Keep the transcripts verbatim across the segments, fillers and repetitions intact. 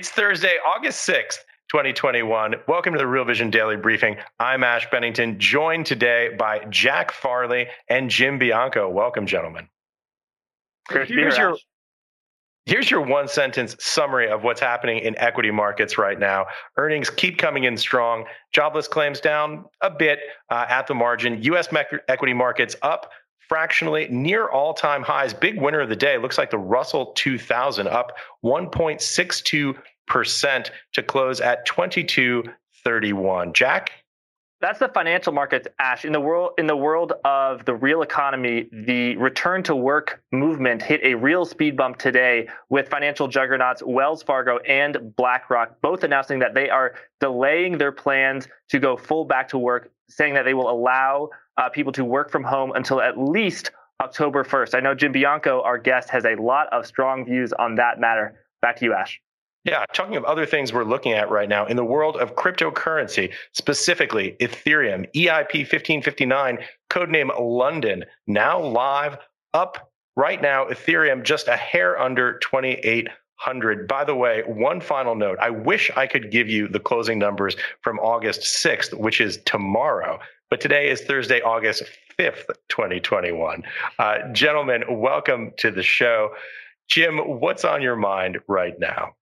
It's Thursday, August sixth, twenty twenty-one. Welcome to the Real Vision Daily Briefing. I'm Ash Bennington, joined today by Jack Farley and Jim Bianco. Welcome, gentlemen. Here's your, here's your one-sentence summary of what's happening in equity markets right now. Earnings keep coming in strong. Jobless claims down a bit uh, at the margin. U S equity markets up fractionally near all-time highs. Big winner of the day looks like the Russell two thousand, up one point six two percent to close at twenty-two thirty-one. Jack? That's the financial markets, Ash. In the world, in the world of the real economy, the return to work movement hit a real speed bump today with financial juggernauts Wells Fargo and BlackRock both announcing that they are delaying their plans to go full back to work, saying that they will allow uh, people to work from home until at least October first. I know Jim Bianco, our guest, has a lot of strong views on that matter. Back to you, Ash. Yeah, talking of other things we're looking at right now in the world of cryptocurrency, specifically Ethereum, E I P fifteen fifty-nine, codename London, now live, up right now. Ethereum just a hair under twenty-eight hundred. By the way, one final note. I wish I could give you the closing numbers from August sixth, which is tomorrow, but today is Thursday, August fifth, twenty twenty-one. Uh, gentlemen, welcome to the show. Jim, what's on your mind right now?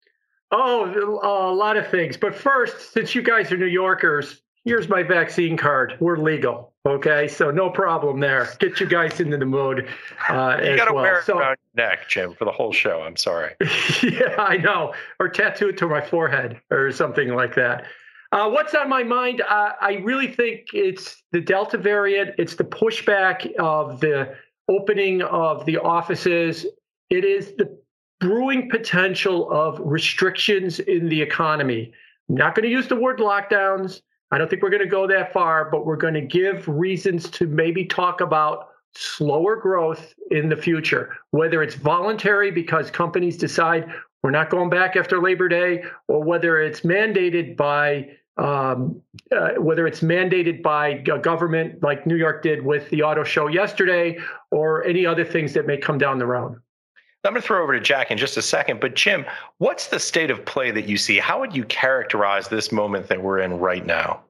Oh, a lot of things. But first, since you guys are New Yorkers, here's my vaccine card. We're legal. Okay, so no problem there. Get you guys into the mood uh, you as gotta well. wear it so, around your neck, Jim, for the whole show. I'm sorry. Yeah, I know. Or tattoo it to my forehead or something like that. Uh, what's on my mind? Uh, I really think it's the Delta variant. It's the pushback of the opening of the offices. It is the brewing potential of restrictions in the economy. I'm not going to use the word lockdowns. I don't think we're going to go that far, but we're going to give reasons to maybe talk about slower growth in the future, whether it's voluntary because companies decide we're not going back after Labor Day, or whether it's mandated by um, uh, whether it's mandated by a government like New York did with the auto show yesterday, or any other things that may come down the road. I'm going to throw over to Jack in just a second, but Jim, what's the state of play that you see? How would you characterize this moment that we're in right now?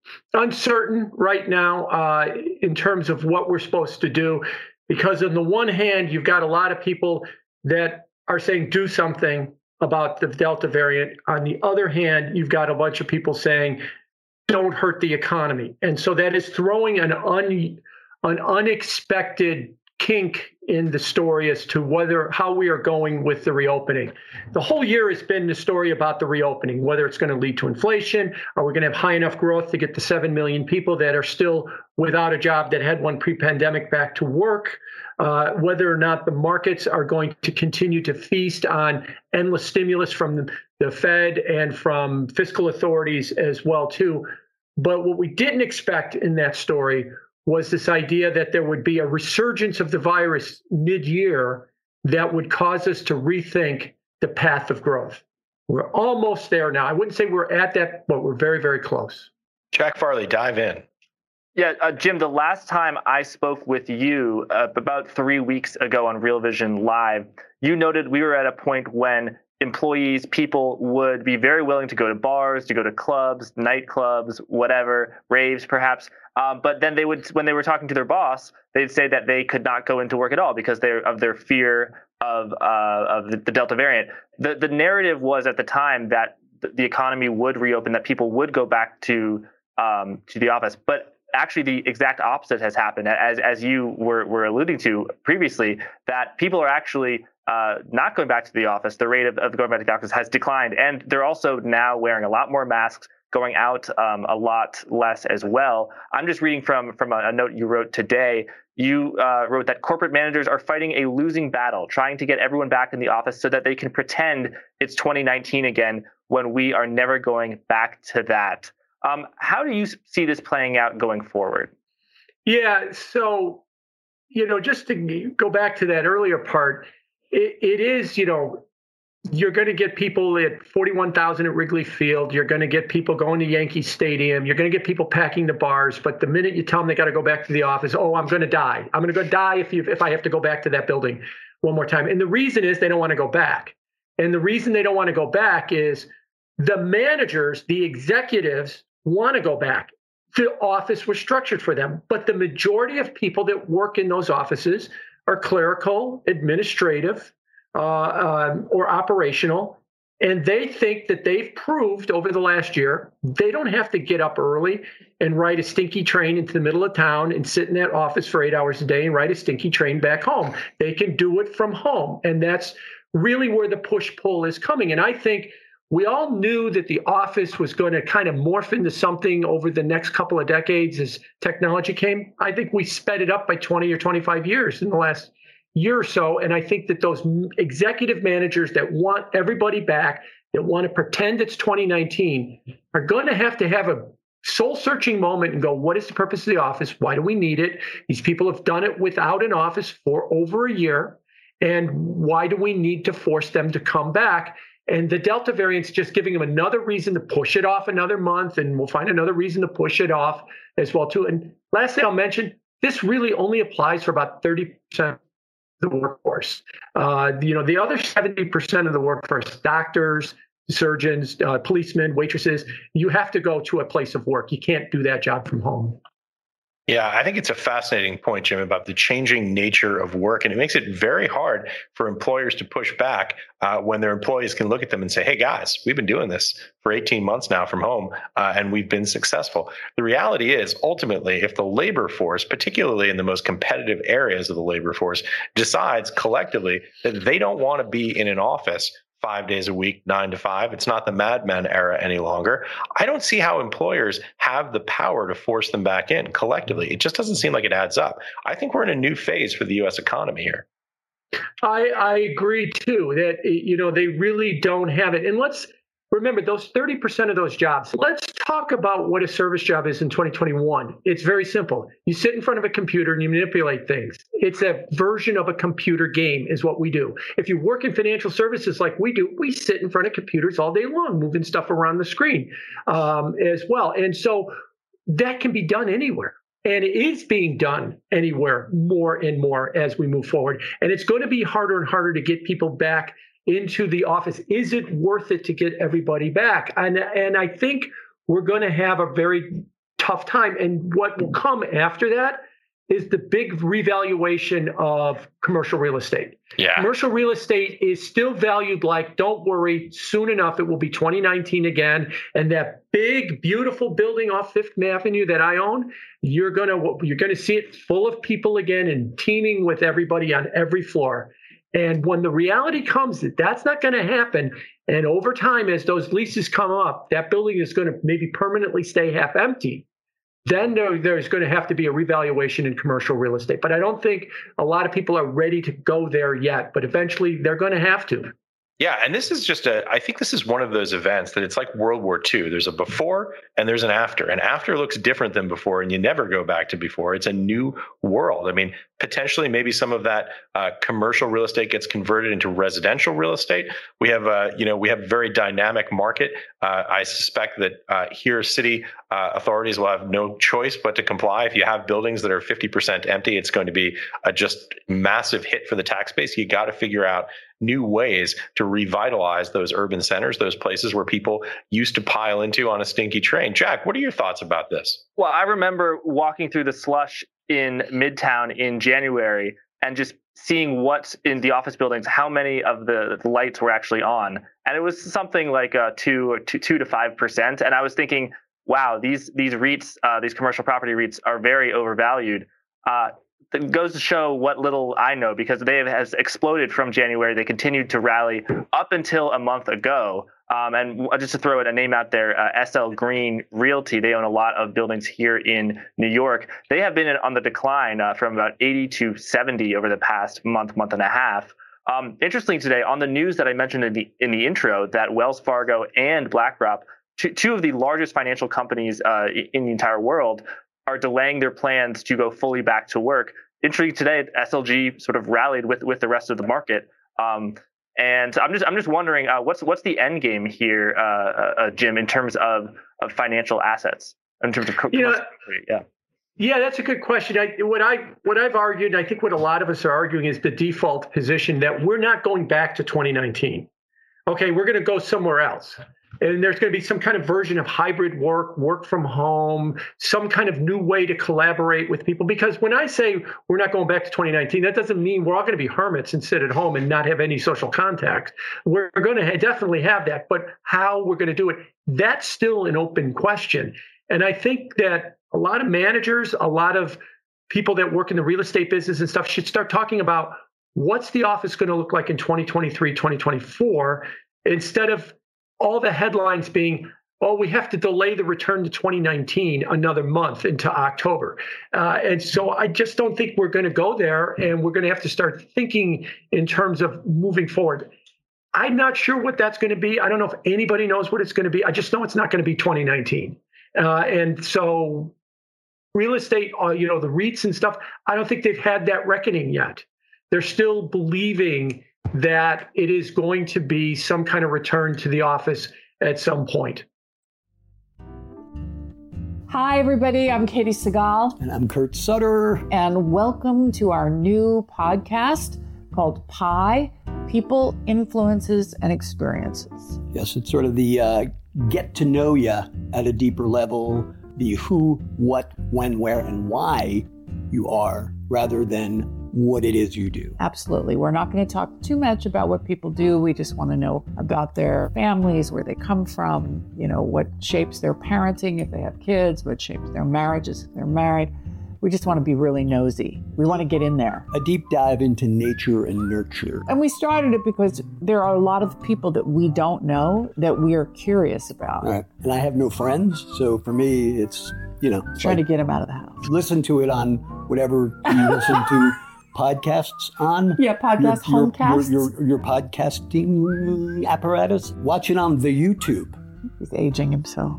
Uncertain right now uh, in terms of what we're supposed to do, because on the one hand, you've got a lot of people that are saying do something about the Delta variant. On the other hand, you've got a bunch of people saying don't hurt the economy. And so that is throwing an, un, an unexpected kink in the story as to whether how we are going with the reopening. The whole year has been the story about the reopening, whether it's going to lead to inflation, or we're going to have high enough growth to get the seven million people that are still without a job that had one pre-pandemic back to work, uh, whether or not the markets are going to continue to feast on endless stimulus from the, the Fed and from fiscal authorities as well, too. But what we didn't expect in that story was this idea that there would be a resurgence of the virus mid-year that would cause us to rethink the path of growth. We're almost there now. I wouldn't say we're at that, but we're very, very close. Jack Farley, dive in. Yeah, uh, Jim, the last time I spoke with you uh, about three weeks ago on Real Vision Live, you noted we were at a point when employees, people would be very willing to go to bars, to go to clubs, nightclubs, whatever, raves perhaps. Um, but then they would, when they were talking to their boss, they'd say that they could not go into work at all because they're, of their fear of uh, of the, the Delta variant. The the narrative was at the time that the economy would reopen, that people would go back to um, to the office. But actually, the exact opposite has happened, as as you were were alluding to previously, that people are actually Uh, not going back to the office. The rate of, of going back to the office has declined. And they're also now wearing a lot more masks, going out um, a lot less as well. I'm just reading from, from a, a note you wrote today. You uh, wrote that corporate managers are fighting a losing battle, trying to get everyone back in the office so that they can pretend it's twenty nineteen again when we are never going back to that. Um, how do you see this playing out going forward? Yeah, so, you know, just to go back to that earlier part, It, it is, you know, you're going to get people at forty-one thousand at Wrigley Field. You're going to get people going to Yankee Stadium. You're going to get people packing the bars. But the minute you tell them they got to go back to the office, oh, I'm going to die. I'm going to go die if you if I have to go back to that building one more time. And the reason is they don't want to go back. And the reason they don't want to go back is the managers, the executives want to go back. The office was structured for them, but the majority of people that work in those offices are clerical, administrative, uh, um, or operational. And they think that they've proved over the last year, they don't have to get up early and ride a stinky train into the middle of town and sit in that office for eight hours a day and ride a stinky train back home. They can do it from home. And that's really where the push-pull is coming. And I think we all knew that the office was going to kind of morph into something over the next couple of decades as technology came. I think we sped it up by twenty or twenty-five years in the last year or so. And I think that those executive managers that want everybody back, that want to pretend it's twenty nineteen, are going to have to have a soul-searching moment and go, what is the purpose of the office? Why do we need it? These people have done it without an office for over a year. And why do we need to force them to come back? And the Delta variant's just giving them another reason to push it off another month, and we'll find another reason to push it off as well, too. And lastly, I'll mention, this really only applies for about thirty percent of the workforce. Uh, you know, the other seventy percent of the workforce, doctors, surgeons, uh, policemen, waitresses, you have to go to a place of work. You can't do that job from home. Yeah, I think it's a fascinating point, Jim, about the changing nature of work. And it makes it very hard for employers to push back uh, when their employees can look at them and say, hey, guys, we've been doing this for eighteen months now from home, uh, and we've been successful. The reality is, ultimately, if the labor force, particularly in the most competitive areas of the labor force, decides collectively that they don't want to be in an office five days a week, nine to five. It's not the Mad Men era any longer. I don't see how employers have the power to force them back in collectively. It just doesn't seem like it adds up. I think we're in a new phase for the U S economy here. I, I agree, too, that, you know, they really don't have it. And let's remember those thirty percent of those jobs. Let's talk about what a service job is in twenty twenty-one. It's very simple. You sit in front of a computer and you manipulate things. It's a version of a computer game is what we do. If you work in financial services like we do, we sit in front of computers all day long, moving stuff around the screen um, as well. And so that can be done anywhere. And it is being done anywhere more and more as we move forward. And it's going to be harder and harder to get people back into the office. Is it worth it to get everybody back? And, and I think we're going to have a very tough time. And what will come after that is the big revaluation of commercial real estate. Yeah. Commercial real estate is still valued like, don't worry, soon enough, it will be twenty nineteen again. And that big, beautiful building off Fifth Avenue that I own, you're going to, you're going to see it full of people again and teeming with everybody on every floor. And when the reality comes that that's not going to happen, and over time, as those leases come up, that building is going to maybe permanently stay half empty, then there, there's going to have to be a revaluation in commercial real estate. But I don't think a lot of people are ready to go there yet, but eventually they're going to have to. Yeah, and this is just a, I think this is one of those events that it's like World War Two. There's a before and there's an after. And after looks different than before, and you never go back to before. It's a new world. I mean, potentially maybe some of that uh, commercial real estate gets converted into residential real estate. We have, uh, you know, we have a very dynamic market. Uh, I suspect that uh, here city uh, authorities will have no choice but to comply. If you have buildings that are fifty percent empty, it's going to be a just massive hit for the tax base. You got to figure out new ways to revitalize those urban centers, those places where people used to pile into on a stinky train. Jack, what are your thoughts about this? Well, I remember walking through the slush in Midtown in January and just seeing what's in the office buildings, how many of the lights were actually on. And it was something like uh, two, or two, two to five percent. And I was thinking, wow, these these REITs, uh, these commercial property REITs are very overvalued. Uh, It goes to show what little I know, because they have has exploded from January. They continued to rally up until a month ago. Um, and just to throw a name out there, uh, S L Green Realty, they own a lot of buildings here in New York. They have been on the decline uh, from about eighty to seventy over the past month, month and a half. Um, interestingly today, on the news that I mentioned in the in the intro, that Wells Fargo and BlackRock, two, two of the largest financial companies uh, in the entire world, are delaying their plans to go fully back to work. Interesting today, S L G sort of rallied with, with the rest of the market. Um, and I'm just I'm just wondering uh, what's what's the end game here, uh, uh, Jim, in terms of, of financial assets, in terms of co- you know, yeah. Yeah, that's a good question. I, what I what I've argued, I think what a lot of us are arguing, is the default position that we're not going back to twenty nineteen. okay, we're going to go somewhere else. And there's going to be some kind of version of hybrid work, work from home, some kind of new way to collaborate with people. Because when I say we're not going back to twenty nineteen, that doesn't mean we're all going to be hermits and sit at home and not have any social contact. We're going to definitely have that. But how we're going to do it, that's still an open question. And I think that a lot of managers, a lot of people that work in the real estate business and stuff should start talking about what's the office going to look like in twenty twenty-three, twenty twenty-four, instead of all the headlines being, oh, we have to delay the return to twenty nineteen another month into October. Uh, and so I just don't think we're going to go there, and we're going to have to start thinking in terms of moving forward. I'm not sure what that's going to be. I don't know if anybody knows what it's going to be. I just know it's not going to be twenty nineteen. Uh, and so real estate, uh, you know, the REITs and stuff, I don't think they've had that reckoning yet. They're still believing that it is going to be some kind of return to the office at some point. Hi, everybody. I'm Katie Segal. And I'm Kurt Sutter. And welcome to our new podcast called Pi, People, Influences, and Experiences. Yes, it's sort of the uh, get to know you at a deeper level, the who, what, when, where, and why you are, rather than what it is you do. Absolutely. We're not going to talk too much about what people do. We just want to know about their families, where they come from, you know, what shapes their parenting if they have kids, what shapes their marriages if they're married. We just want to be really nosy. We want to get in there. A deep dive into nature and nurture. And we started it because there are a lot of people that we don't know that we are curious about. All right. And I have no friends. So for me, it's, you know, trying like, to get them out of the house. Listen to it on whatever you listen to podcasts on. Yeah, podcast, your, homecasts. Your, your, your podcasting apparatus. Watch it on the YouTube. He's aging himself.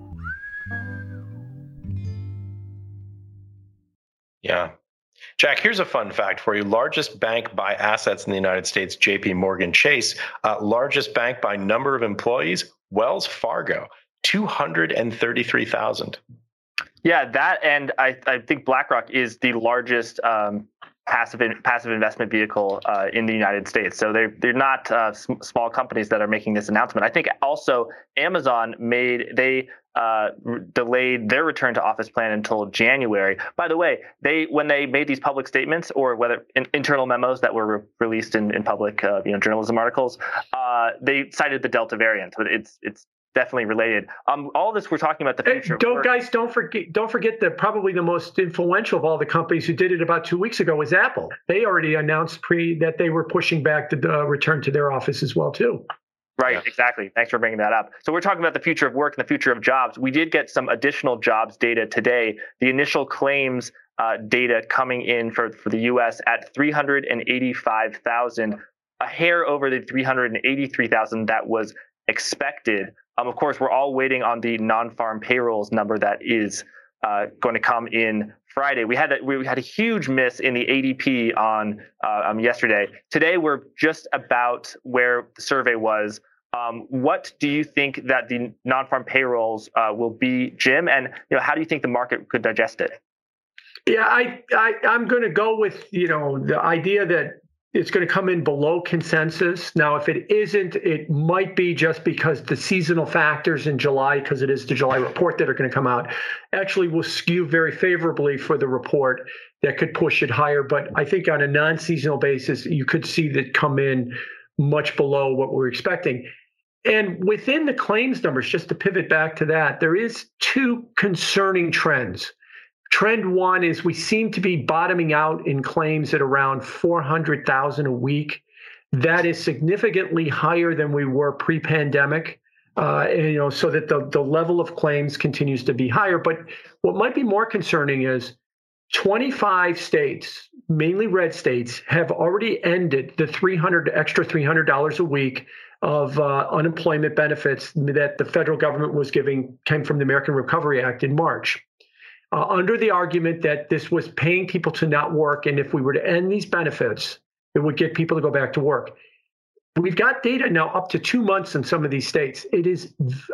Yeah. Jack, here's a fun fact for you. Largest bank by assets in the United States, J P Morgan Chase. Uh, largest bank by number of employees, Wells Fargo, two hundred thirty-three thousand. Yeah, that, and I, I think BlackRock is the largest um, passive in, passive investment vehicle uh, in the United States. So they're they're not uh, sm- small companies that are making this announcement. I think also Amazon made they uh, r- delayed their return to office plan until January. By the way, they when they made these public statements or whether in, internal memos that were re- released in in public uh, you know journalism articles, uh, they cited the Delta variant. But it's it's definitely related. Um, all this we're talking about the future. Hey, don't guys don't forget don't forget that probably the most influential of all the companies who did it about two weeks ago was Apple. They already announced pre that they were pushing back the uh, return to their office as well too. Right, yeah. Exactly. Thanks for bringing that up. So we're talking about the future of work and the future of jobs. We did get some additional jobs data today. The initial claims uh, data coming in for, for the U S at three hundred eighty-five thousand, a hair over the three hundred eighty-three thousand that was expected. Um, of course, we're all waiting on the non-farm payrolls number that is uh, going to come in Friday. We had a, we had a huge miss in the A D P on uh, um, yesterday. Today, we're just about where the survey was. Um, what do you think that the non-farm payrolls uh, will be, Jim? And you know, how do you think the market could digest it? Yeah, I, I I'm going to go with you know the idea that it's going to come in below consensus. Now, if it isn't, it might be just because the seasonal factors in July, because it is the July report that are going to come out, actually will skew very favorably for the report that could push it higher. But I think on a non-seasonal basis, you could see that come in much below what we're expecting. And within the claims numbers, just to pivot back to that, there is two concerning trends. Trend one is we seem to be bottoming out in claims at around four hundred thousand a week. That is significantly higher than we were pre-pandemic, uh, and, you know, so that the, the level of claims continues to be higher. But what might be more concerning is twenty-five states, mainly red states, have already ended the three hundred extra three hundred dollars a week of uh, unemployment benefits that the federal government was giving, came from the American Recovery Act in March. Uh, under the argument that this was paying people to not work, and if we were to end these benefits, it would get people to go back to work. We've got data now up to two months in some of these states. It is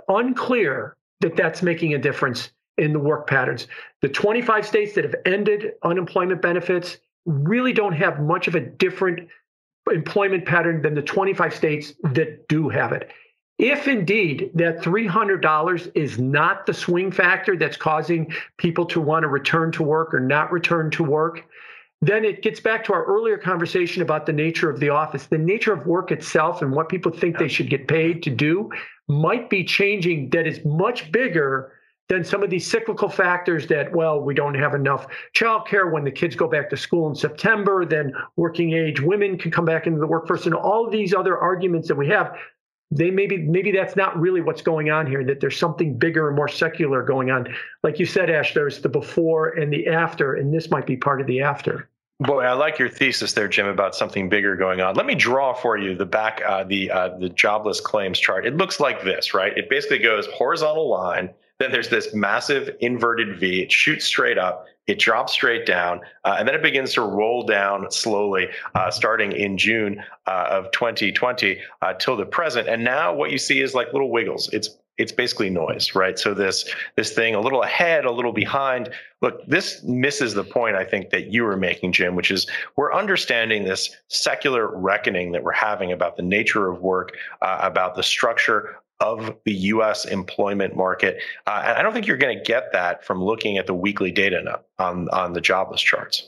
unclear that that's making a difference in the work patterns. The twenty-five states that have ended unemployment benefits really don't have much of a different employment pattern than the twenty-five states that do have it. If indeed that three hundred dollars is not the swing factor that's causing people to want to return to work or not return to work, then it gets back to our earlier conversation about the nature of the office. The nature of work itself and what people think they should get paid to do might be changing, that is much bigger than some of these cyclical factors that, well, we don't have enough childcare when the kids go back to school in September, then working age women can come back into the workforce, and all of these other arguments that we have. They maybe maybe that's not really what's going on here, that there's something bigger and more secular going on. Like you said, Ash, there's the before and the after, and this might be part of the after. Boy, I like your thesis there, Jim, about something bigger going on. Let me draw for you the back, uh, the uh, the jobless claims chart. It looks like this, right? It basically goes horizontal line. Then there's this massive inverted V. It shoots straight up. It drops straight down, uh, and then it begins to roll down slowly, uh, starting in June uh, of twenty twenty uh, till the present. And now what you see is like little wiggles. It's it's basically noise, right? So this this thing a little ahead, a little behind. Look, this misses the point I think that you were making, Jim, which is we're understanding this secular reckoning that we're having about the nature of work, uh, about the structure of the U S employment market. Uh, and I don't think you're going to get that from looking at the weekly data on, on the jobless charts.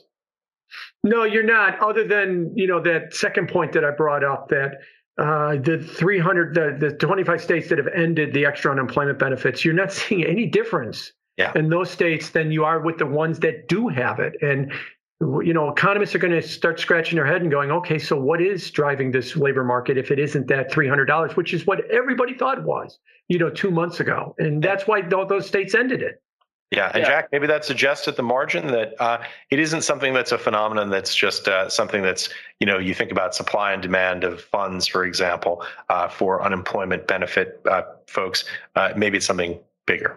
No, you're not, other than, you know, that second point that I brought up, that uh, the three hundred, the, the twenty-five states that have ended the extra unemployment benefits, you're not seeing any difference yeah. in those states than you are with the ones that do have it. And you know, economists are going to start scratching their head and going, okay, so what is driving this labor market if it isn't that three hundred dollars, which is what everybody thought it was, you know, two months ago. And that's why those states ended it. Yeah. And yeah. Jack, maybe that suggests at the margin that uh, it isn't something that's a phenomenon that's just uh, something that's, you know, you think about supply and demand of funds, for example, uh, for unemployment benefit uh, folks. Uh, maybe it's something bigger.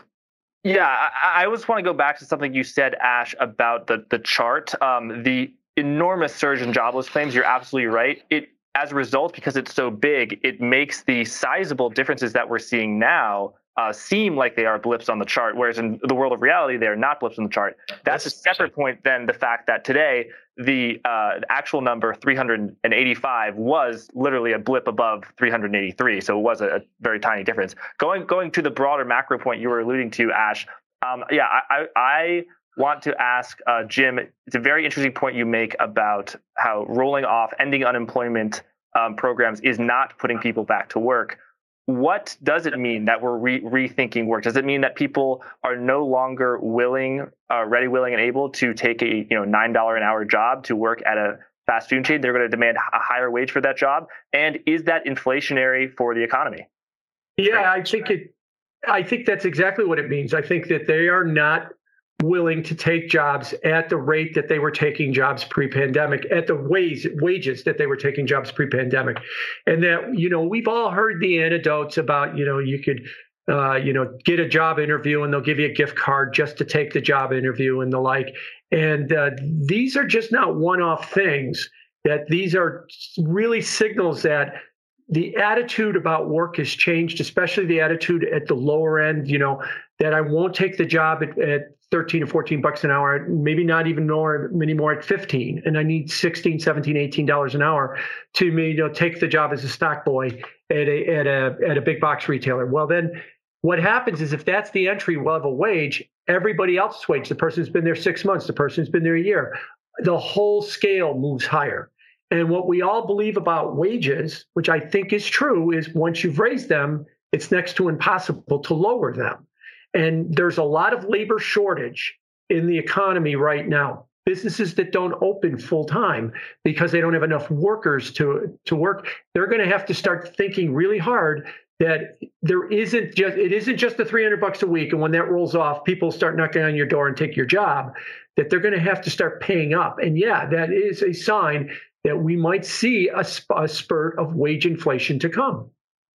Yeah, I, I always want to go back to something you said, Ash, about the the chart. Um, the enormous surge in jobless claims, you're absolutely right. It, as a result, because it's so big, it makes the sizable differences that we're seeing now uh, seem like they are blips on the chart, whereas in the world of reality, they are not blips on the chart. That's, That's a separate point than the fact that today, the uh, actual number three hundred eighty-five was literally a blip above three hundred eighty-three. So it was a, a very tiny difference. Going going to the broader macro point you were alluding to, Ash, um, yeah, I, I, I want to ask uh, Jim, it's a very interesting point you make about how rolling off, ending unemployment um, programs is not putting people back to work. What does it mean that we're re- rethinking work? Does it mean that people are no longer willing, uh, ready, willing, and able to take a you know nine dollars an hour job to work at a fast food chain? They're going to demand a higher wage for that job. And is that inflationary for the economy? Yeah, I think it. I think that's exactly what it means. I think that they are not willing to take jobs at the rate that they were taking jobs pre-pandemic, at the wage, wages that they were taking jobs pre-pandemic. And that, you know, we've all heard the anecdotes about, you know, you could, uh, you know, get a job interview and they'll give you a gift card just to take the job interview and the like. And uh, these are just not one-off things, that these are really signals that the attitude about work has changed, especially the attitude at the lower end, you know, that I won't take the job at, at thirteen or fourteen bucks an hour, maybe not even more anymore at fifteen. And I need sixteen, seventeen, eighteen dollars an hour to me, you know, take the job as a stock boy at a, at a, at a big box retailer. Well, then what happens is if that's the entry level wage, everybody else's wage, the person who's been there six months, the person who's been there a year, the whole scale moves higher. And what we all believe about wages, which I think is true, is once you've raised them, it's next to impossible to lower them. And there's a lot of labor shortage in the economy right now. Businesses that don't open full time because they don't have enough workers to, to work, they're going to have to start thinking really hard that there isn't just, it isn't just the three hundred bucks a week. And when that rolls off, people start knocking on your door and take your job, that they're going to have to start paying up. And yeah, that is a sign that we might see a, a spurt of wage inflation to come.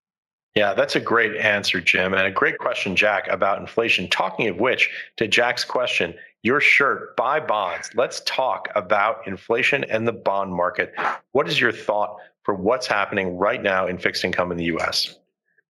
Yeah, that's a great answer, Jim, and a great question, Jack, about inflation. Talking of which, to Jack's question, your shirt, buy bonds. Let's talk about inflation and the bond market. What is your thought for what's happening right now in fixed income in the U S?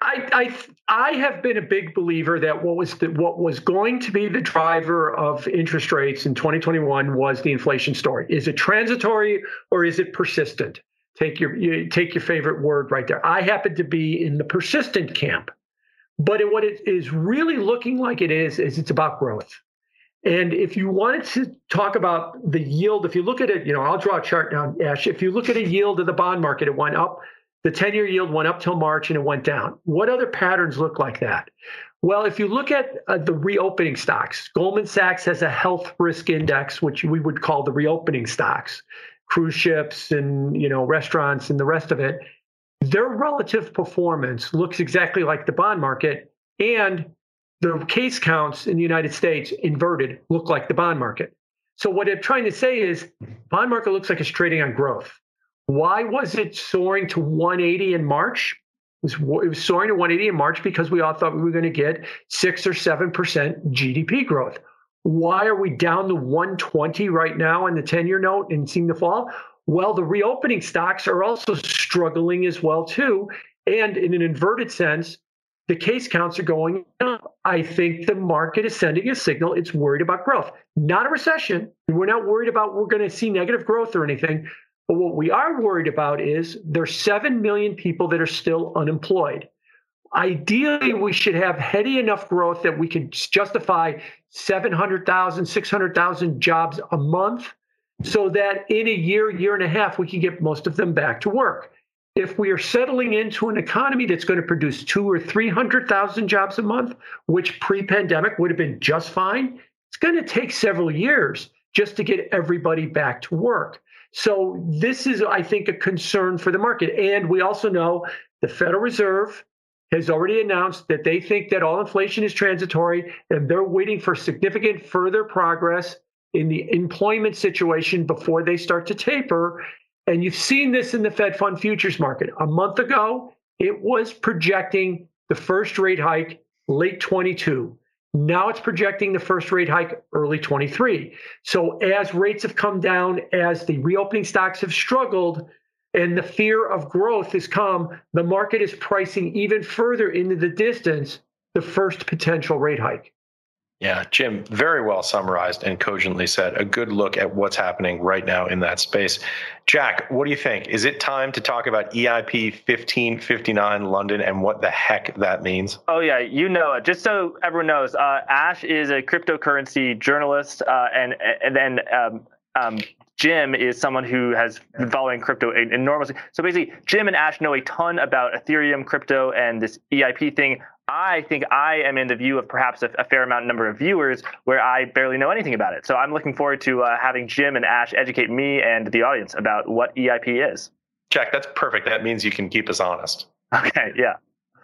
I, I I have been a big believer that what was the, what was going to be the driver of interest rates in twenty twenty-one was the inflation story. Is it transitory or is it persistent? Take your you, take your favorite word right there. I happen to be in the persistent camp, but it, what it is really looking like it is is it's about growth. And if you wanted to talk about the yield, if you look at it, you know, I'll draw a chart now, Ash. If you look at a yield of the bond market, it went up. The ten-year yield went up till March and it went down. What other patterns look like that? Well, if you look at uh, the reopening stocks, Goldman Sachs has a health risk index, which we would call the reopening stocks, cruise ships and, you know, restaurants and the rest of it. Their relative performance looks exactly like the bond market, and the case counts in the United States inverted look like the bond market. So what I'm trying to say is bond market looks like it's trading on growth. Why was it soaring to one eighty in March? It was, it was soaring to one eighty in March because we all thought we were going to get six or seven percent G D P growth. Why are we down to one twenty right now on the ten-year note and seeing the fall? Well, the reopening stocks are also struggling as well too. And in an inverted sense, the case counts are going up. I think the market is sending a signal it's worried about growth, not a recession. We're not worried about we're going to see negative growth or anything. But what we are worried about is there's seven million people that are still unemployed. Ideally, we should have heady enough growth that we can justify seven hundred thousand, six hundred thousand jobs a month so that in a year, year and a half, we can get most of them back to work. If we are settling into an economy that's going to produce two or three hundred thousand jobs a month, which pre-pandemic would have been just fine, it's going to take several years just to get everybody back to work. So this is, I think, a concern for the market. And we also know the Federal Reserve has already announced that they think that all inflation is transitory, and they're waiting for significant further progress in the employment situation before they start to taper. And you've seen this in the Fed Fund futures market. A month ago, it was projecting the first rate hike late twenty-two. Now it's projecting the first rate hike early twenty-three. So as rates have come down, as the reopening stocks have struggled, and the fear of growth has come, the market is pricing even further into the distance the first potential rate hike. Yeah, Jim, very well summarized and cogently said. A good look at what's happening right now in that space. Jack, what do you think? Is it time to talk about E I P fifteen fifty-nine London and what the heck that means? Oh, yeah, you know it. Just so everyone knows, uh, Ash is a cryptocurrency journalist, uh, and, and then um, um, Jim is someone who has been following crypto enormously. So basically, Jim and Ash know a ton about Ethereum, crypto, and this E I P thing. I think I am in the view of perhaps a, a fair amount number of viewers where I barely know anything about it. So I'm looking forward to uh, having Jim and Ash educate me and the audience about what E I P is. Jack, that's perfect. That means you can keep us honest. Okay, yeah.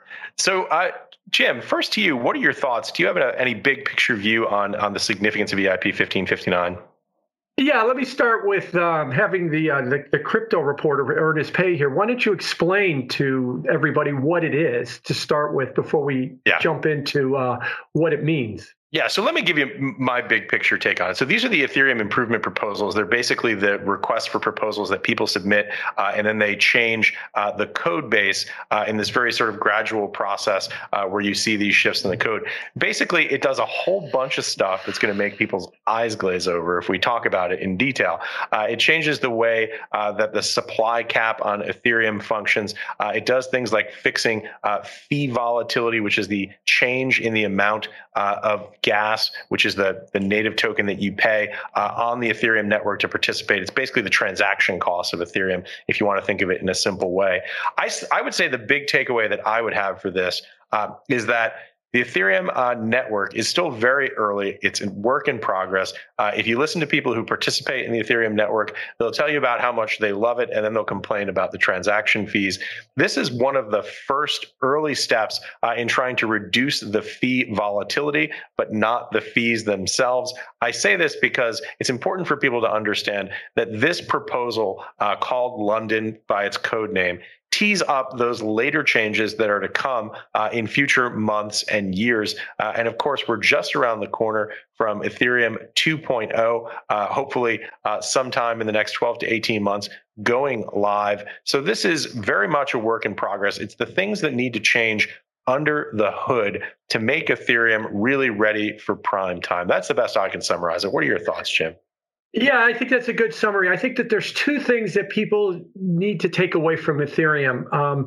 So, uh, Jim, first to you, what are your thoughts? Do you have a, any big picture view on, on the significance of E I P fifteen fifty-nine? Yeah, let me start with um, having the, uh, the the crypto reporter, Ernest Pay, here. Why don't you explain to everybody what it is to start with before we yeah. jump into uh, what it means? Yeah, so let me give you my big picture take on it. So these are the Ethereum improvement proposals. They're basically the requests for proposals that people submit, uh, and then they change uh, the code base uh, in this very sort of gradual process uh, where you see these shifts in the code. Basically, it does a whole bunch of stuff that's going to make people's eyes glaze over if we talk about it in detail. Uh, it changes the way uh, that the supply cap on Ethereum functions. Uh, it does things like fixing uh, fee volatility, which is the change in the amount uh, of gas, which is the, the native token that you pay uh, on the Ethereum network to participate. It's basically the transaction cost of Ethereum, if you want to think of it in a simple way. I, I would say the big takeaway that I would have for this uh, is that the Ethereum uh, network is still very early. It's in work in progress. Uh, if you listen to people who participate in the Ethereum network, they'll tell you about how much they love it, and then they'll complain about the transaction fees. This is one of the first early steps uh, in trying to reduce the fee volatility, but not the fees themselves. I say this because it's important for people to understand that this proposal, uh, called London by its code name, tease up those later changes that are to come uh, in future months and years. Uh, and of course, we're just around the corner from Ethereum two point oh, uh, hopefully uh, sometime in the next twelve to eighteen months, going live. So this is very much a work in progress. It's the things that need to change under the hood to make Ethereum really ready for prime time? That's the best I can summarize it. What are your thoughts, Jim? Yeah, I think that's a good summary. I think that there's two things that people need to take away from Ethereum. Um,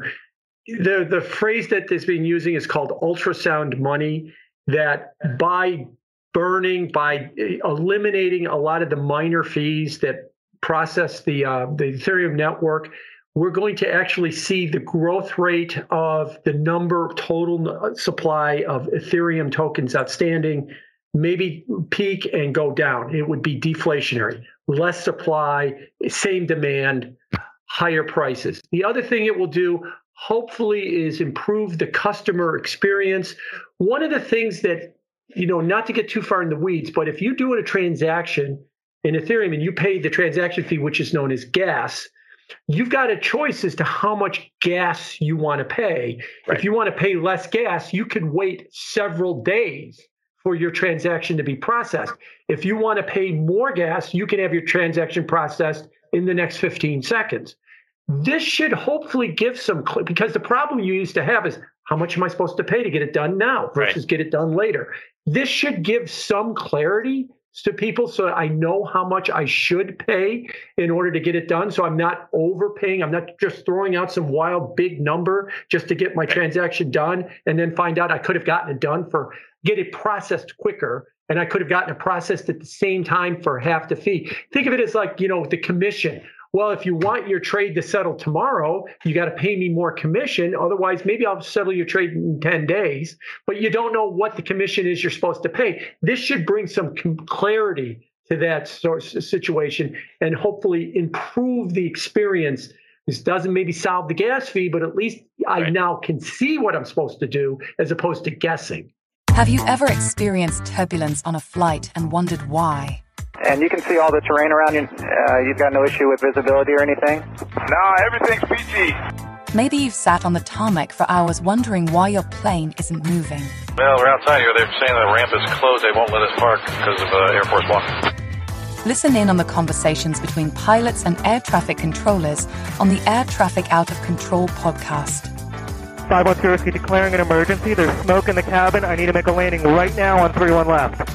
the the phrase that is being using is called ultrasound money, that by burning, by eliminating a lot of the minor fees that process the uh, the Ethereum network, we're going to actually see the growth rate of the number total supply of Ethereum tokens outstanding maybe peak and go down. It would be deflationary. Less supply, same demand, higher prices. The other thing it will do, hopefully, is improve the customer experience. One of the things that, you know, not to get too far in the weeds, but if you do a transaction in Ethereum and you pay the transaction fee, which is known as gas, you've got a choice as to how much gas you want to pay. Right. If you want to pay less gas, you can wait several days for your transaction to be processed. If you want to pay more gas, you can have your transaction processed in the next fifteen seconds. This should hopefully give some, because the problem you used to have is, how much am I supposed to pay to get it done now versus right. get it done later? This should give some clarity to people so I know how much I should pay in order to get it done. So I'm not overpaying. I'm not just throwing out some wild big number just to get my transaction done and then find out I could have gotten it done for, get it processed quicker. And I could have gotten it processed at the same time for half the fee. Think of it as like, you know, the commission. Well, if you want your trade to settle tomorrow, you got to pay me more commission. Otherwise, maybe I'll settle your trade in ten days, but you don't know what the commission is you're supposed to pay. This should bring some clarity to that sort of situation and hopefully improve the experience. This doesn't maybe solve the gas fee, but at least I right. now can see what I'm supposed to do as opposed to guessing. Have you ever experienced turbulence on a flight and wondered why? And you can see all the terrain around you. Uh, you've got no issue with visibility or anything? No, everything's P G. Maybe you've sat on the tarmac for hours wondering why your plane isn't moving. Well, we're outside here. They're saying the ramp is closed. They won't let us park because of uh, Air Force One. Listen in on the conversations between pilots and air traffic controllers on the Air Traffic Out of Control podcast. five one zero, declaring an emergency. There's smoke in the cabin. I need to make a landing right now on three one left.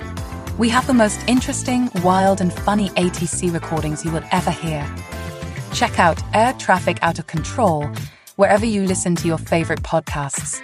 We have the most interesting, wild, and funny A T C recordings you will ever hear. Check out Air Traffic Out of Control wherever you listen to your favorite podcasts.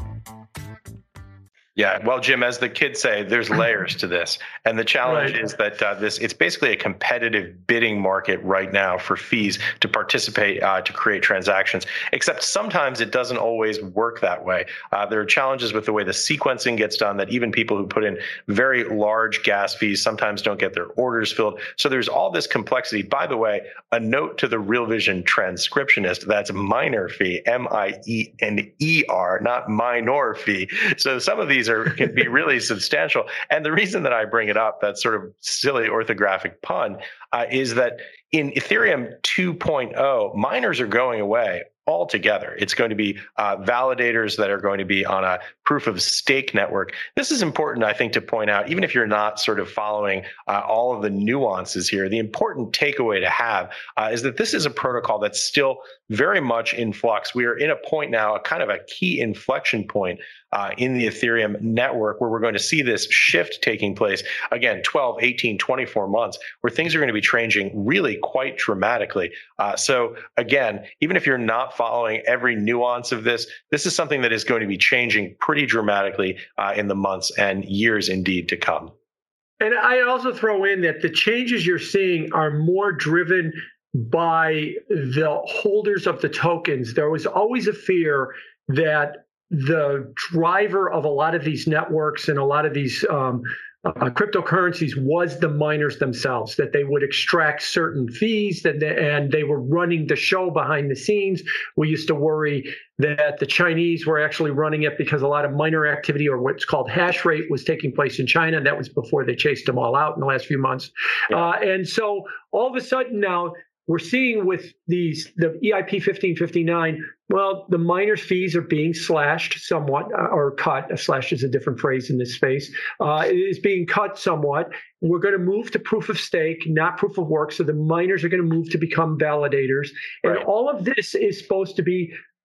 Yeah, well, Jim, as the kids say, there's layers to this. And the challenge right. is that uh, this it's basically a competitive bidding market right now for fees to participate, uh, to create transactions, except sometimes it doesn't always work that way. Uh, there are challenges with the way the sequencing gets done that even people who put in very large gas fees sometimes don't get their orders filled. So there's all this complexity. By the way, a note to the Real Vision transcriptionist, that's minor fee, M I E N E R, not minor fee. So some of these are can be really substantial. And the reason that I bring it up, that sort of silly orthographic pun, uh, is that in Ethereum two point oh, miners are going away altogether. It's going to be uh, validators that are going to be on a proof of stake network. This is important, I think, to point out, even if you're not sort of following uh, all of the nuances here, the important takeaway to have uh, is that this is a protocol that's still very much in flux. We are in a point now, a kind of a key inflection point uh, in the Ethereum network where we're going to see this shift taking place, again, twelve, eighteen, twenty-four months, where things are going to be changing really quite dramatically. Uh, so again, even if you're not following every nuance of this, this is something that is going to be changing pretty dramatically uh, in the months and years indeed to come. And I also throw in that the changes you're seeing are more driven by the holders of the tokens. There was always a fear that the driver of a lot of these networks and a lot of these um, uh, cryptocurrencies was the miners themselves, that they would extract certain fees that they, and they were running the show behind the scenes. We used to worry that the Chinese were actually running it because a lot of miner activity, or what's called hash rate, was taking place in China. That was before they chased them all out in the last few months. Yeah. Uh, and so all of a sudden now, we're seeing with these the E I P fifteen fifty-nine, well, the miners' fees are being slashed somewhat, uh, or cut. A slash is a different phrase in this space. Uh, it is being cut somewhat. We're going to move to proof of stake, not proof of work. So the miners are going to move to become validators. And right. all of this is supposed to be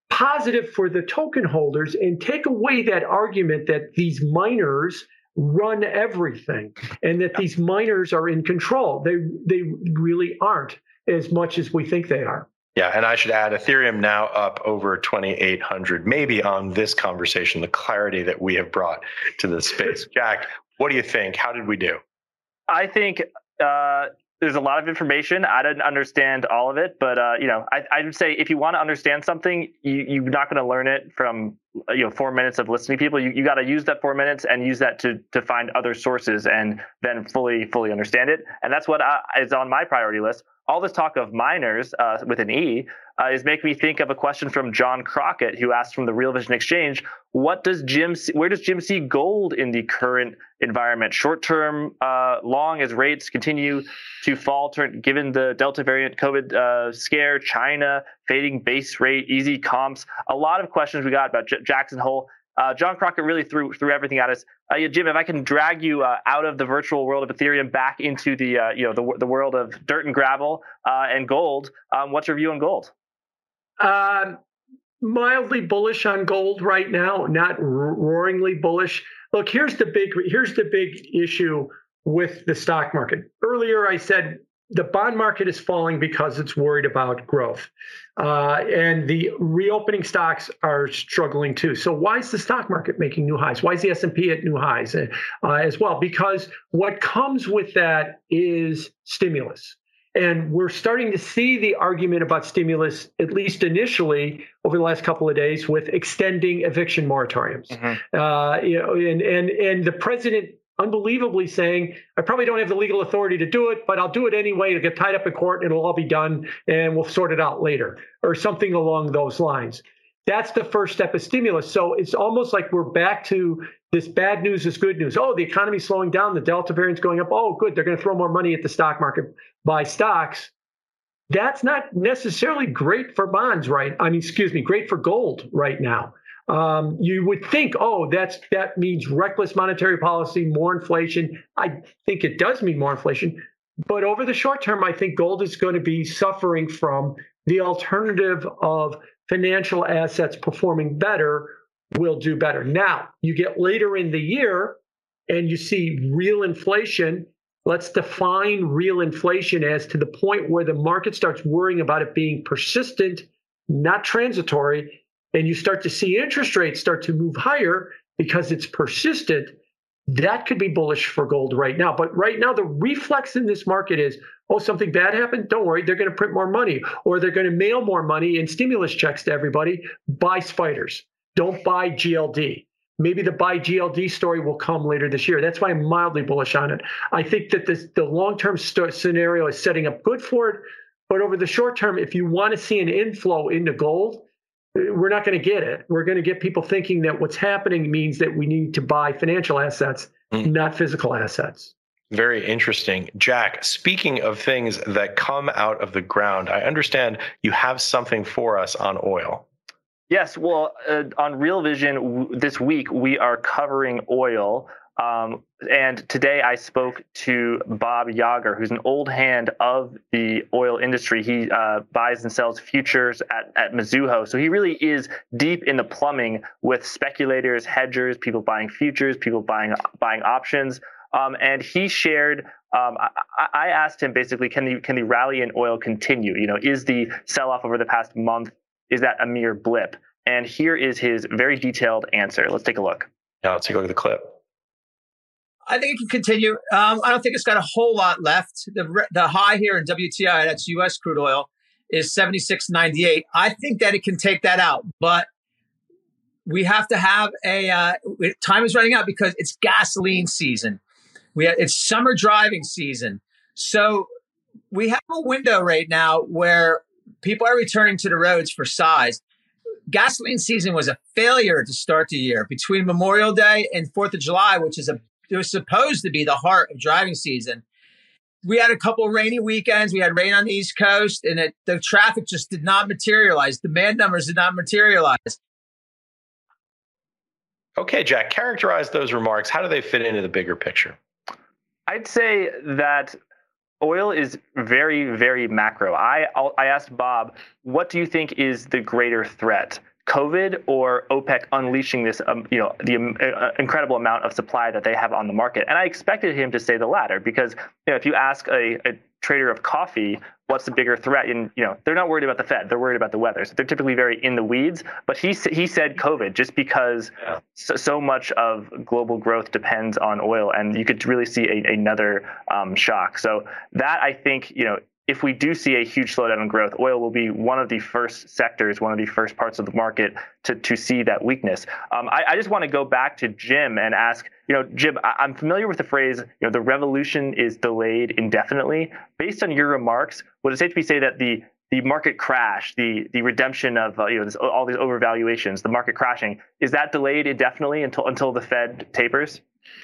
positive for the token holders and take away that argument that these miners run everything and that these miners are in control. They they really aren't as much as we think they are. Yeah, and I should add, Ethereum now up over twenty-eight hundred, maybe on this conversation, the clarity that we have brought to this space. Jack, what do you think? How did we do? I think uh, there's a lot of information. I didn't understand all of it, but uh, you know, I, I would say if you want to understand something, you, you're not going to learn it from you know four minutes of listening to people. You you got to use that four minutes and use that to to find other sources and then fully fully understand it. And that's what I, is on my priority list. All this talk of miners uh, with an E uh, is making me think of a question from John Crockett, who asked from the Real Vision Exchange, what does Jim see, where does Jim see gold in the current environment? Short term, uh, long as rates continue to fall, turn, given the Delta variant COVID uh, scare, China, fading base rate, easy comps, a lot of questions we got about J- Jackson Hole. Uh, John Crockett really threw threw everything at us. Uh, yeah, Jim, if I can drag you uh, out of the virtual world of Ethereum back into the uh, you know the the world of dirt and gravel uh, and gold, um, what's your view on gold? Um, mildly bullish on gold right now, not roaringly bullish. Look, here's the big here's the big issue with the stock market. Earlier, I said the bond market is falling because it's worried about growth. Uh, and the reopening stocks are struggling too. So why is the stock market making new highs? Why is the S and P at new highs uh, as well? Because what comes with that is stimulus. And we're starting to see the argument about stimulus, at least initially over the last couple of days, with extending eviction moratoriums. Mm-hmm. Uh, you know, and, and, and the president unbelievably saying, I probably don't have the legal authority to do it, but I'll do it anyway. It'll get tied up in court and it'll all be done and we'll sort it out later, or something along those lines. That's the first step of stimulus. So it's almost like we're back to this bad news is good news. Oh, the economy's slowing down. The Delta variant's going up. Oh, good. They're going to throw more money at the stock market, buy stocks. That's not necessarily great for bonds, right? I mean, excuse me, great for gold right now. Um, you would think, oh, that's that means reckless monetary policy, more inflation. I think it does mean more inflation. But over the short term, I think gold is going to be suffering from the alternative of financial assets performing better will do better. Now, you get later in the year and you see real inflation. Let's define real inflation as to the point where the market starts worrying about it being persistent, not transitory. And you start to see interest rates start to move higher because it's persistent. That could be bullish for gold right now. But right now, the reflex in this market is, oh, something bad happened? Don't worry, they're going to print more money, or they're going to mail more money and stimulus checks to everybody. Buy spiders. Don't buy G L D. Maybe the buy G L D story will come later this year. That's why I'm mildly bullish on it. I think that this, the long-term st- scenario is setting up good for it. But over the short term, if you want to see an inflow into gold, we're not going to get it. We're going to get people thinking that what's happening means that we need to buy financial assets, mm. not physical assets. Very interesting. Jack, speaking of things that come out of the ground, I understand you have something for us on oil. Yes. Well, uh, on Real Vision w- this week, we are covering oil. Um, and today I spoke to Bob Yager, who's an old hand of the oil industry. He uh, buys and sells futures at, at Mizuho. So he really is deep in the plumbing with speculators, hedgers, people buying futures, people buying buying options. Um, and he shared, um, I, I asked him basically, can the, can the rally in oil continue? You know, is the sell-off over the past month, is that a mere blip? And here is his very detailed answer. Let's take a look. Yeah, let's take a look at the clip. I think it can continue. Um, I don't think it's got a whole lot left. The the high here in W T I, that's U S crude oil, is seventy-six ninety-eight. I think that it can take that out, but we have to have a uh, time is running out because it's gasoline season. We have, it's summer driving season, so we have a window right now where people are returning to the roads for size. Gasoline season was a failure to start the year between Memorial Day and fourth of July, which is a it was supposed to be the heart of driving season. We had a couple of rainy weekends. We had rain on the East Coast, and it, the traffic just did not materialize. Demand numbers did not materialize. Okay, Jack, characterize those remarks. How do they fit into the bigger picture? I'd say that oil is very, very macro. I I asked Bob, what do you think is the greater threat? COVID or OPEC unleashing this, um, you know, the um, uh, incredible amount of supply that they have on the market. And I expected him to say the latter because, you know, if you ask a, a trader of coffee, what's the bigger threat? And, you know, they're not worried about the Fed. They're worried about the weather. So they're typically very in the weeds. But he he said COVID just because yeah. so, so much of global growth depends on oil, and you could really see a, another um, shock. So that, I think, you know, if we do see a huge slowdown in growth, oil will be one of the first sectors, one of the first parts of the market to, to see that weakness. Um, I, I just want to go back to Jim and ask, you know, Jim, I, I'm familiar with the phrase, you know, the revolution is delayed indefinitely. Based on your remarks, would it safe to be say that the the market crash, the the redemption of uh, you know this, all these overvaluations, the market crashing, is that delayed indefinitely until until the Fed tapers?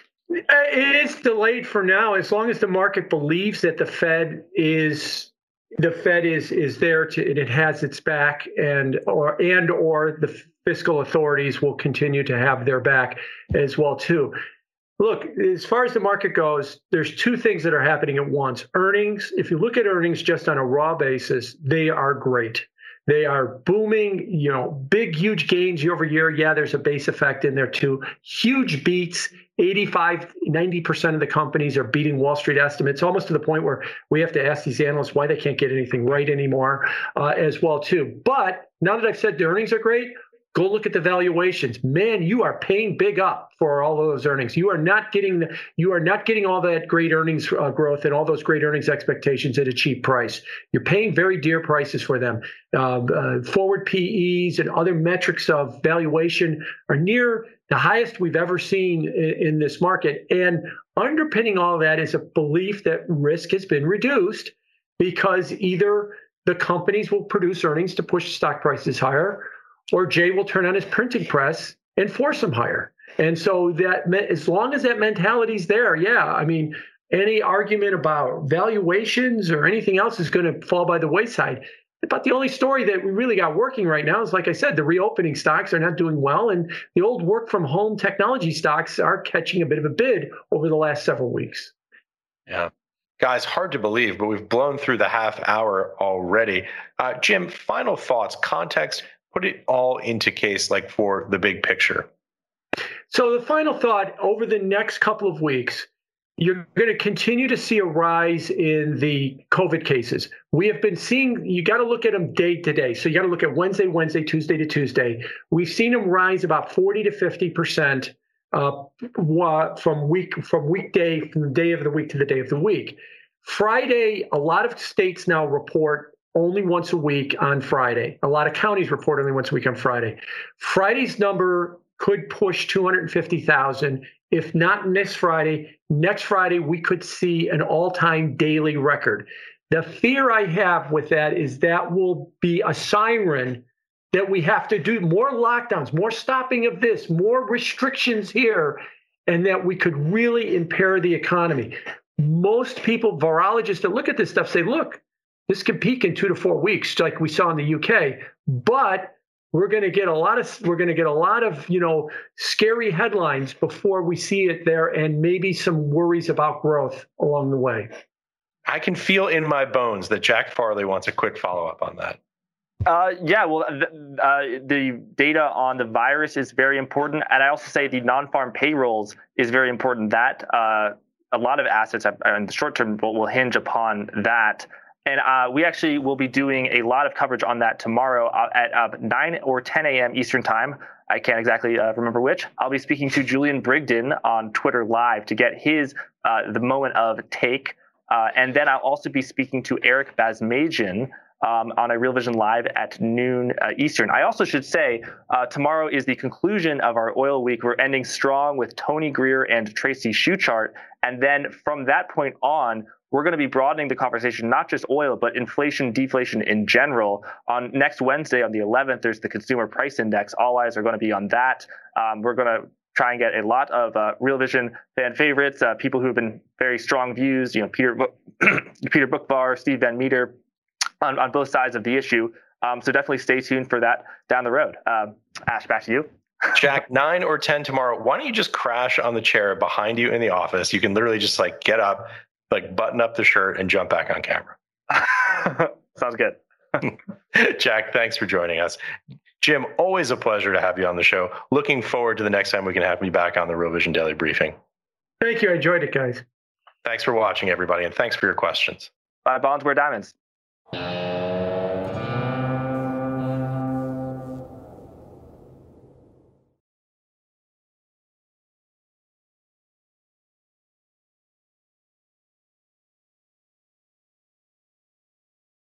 It is delayed for now, as long as the market believes that the Fed is the Fed is is there to and it has its back, and or and or the fiscal authorities will continue to have their back as well too. Look, as far as the market goes, there's two things that are happening at once. Earnings, if you look at earnings just on a raw basis, they are great. They are booming, you know, big, huge gains year over year. Yeah, there's a base effect in there too. Huge beats. eighty-five, ninety percent of the companies are beating Wall Street estimates, almost to the point where we have to ask these analysts why they can't get anything right anymore uh, as well too. But now that I've said the earnings are great, go look at the valuations. Man, you are paying big up for all of those earnings. You are not getting the, you are not getting all that great earnings uh, growth and all those great earnings expectations at a cheap price. You're paying very dear prices for them. Uh, uh, forward P Es and other metrics of valuation are near the highest we've ever seen in, in this market. And underpinning all of that is a belief that risk has been reduced because either the companies will produce earnings to push stock prices higher, or Jay will turn on his printing press and force them higher. And so that, as long as that mentality's there, yeah, I mean, any argument about valuations or anything else is going to fall by the wayside. But the only story that we really got working right now is, like I said, the reopening stocks are not doing well, and the old work from home technology stocks are catching a bit of a bid over the last several weeks. Yeah. Guys, hard to believe, but we've blown through the half hour already. Uh, Jim, final thoughts, context, put it all into case, like for the big picture. So the final thought, over the next couple of weeks, you're going to continue to see a rise in the COVID cases. We have been seeing, you got to look at them day to day. So you got to look at Wednesday, Wednesday, Tuesday to Tuesday. We've seen them rise about forty to fifty percent uh, from week, from weekday, from the day of the week to the day of the week. Friday, a lot of states now report only once a week on Friday. A lot of counties report only once a week on Friday. Friday's number could push two hundred fifty thousand. If not this Friday, next Friday, we could see an all-time daily record. The fear I have with that is that will be a siren that we have to do more lockdowns, more stopping of this, more restrictions here, and that we could really impair the economy. Most people, virologists that look at this stuff say, look, this could peak in two to four weeks, like we saw in the U K, but we're going to get a lot of we're going to get a lot of, you know, scary headlines before we see it there, and maybe some worries about growth along the way. I can feel in my bones that Jack Farley wants a quick follow-up on that. Uh, yeah, well, th- uh, the data on the virus is very important, and I also say the non-farm payrolls is very important. That uh, a lot of assets in the short term will, will hinge upon that. And uh, we actually will be doing a lot of coverage on that tomorrow uh, at uh, nine or ten a.m. Eastern time. I can't exactly uh, remember which. I'll be speaking to Julian Brigden on Twitter Live to get his uh, the moment of take. Uh, and then I'll also be speaking to Eric Basmajian um, on a Real Vision Live at noon uh, Eastern. I also should say uh, tomorrow is the conclusion of our oil week. We're ending strong with Tony Greer and Tracy Schuchart. And then from that point on, we're going to be broadening the conversation, not just oil, but inflation, deflation in general. On next Wednesday, on the eleventh, there's the Consumer Price Index. All eyes are going to be on that. Um, we're going to try and get a lot of uh, Real Vision fan favorites, uh, people who have been very strong views, you know, Peter Peter Bookvar, Steve Van Meter, on, on both sides of the issue. Um, so definitely stay tuned for that down the road. Um, Ash, back to you. Jack, nine or ten tomorrow. Why don't you just crash on the chair behind you in the office? You can literally just like get up, like button up the shirt and jump back on camera. Sounds good. Jack, thanks for joining us. Jim, always a pleasure to have you on the show. Looking forward to the next time we can have you back on the Real Vision Daily Briefing. Thank you. I enjoyed it, guys. Thanks for watching, everybody, and thanks for your questions. Buy bonds, wear diamonds.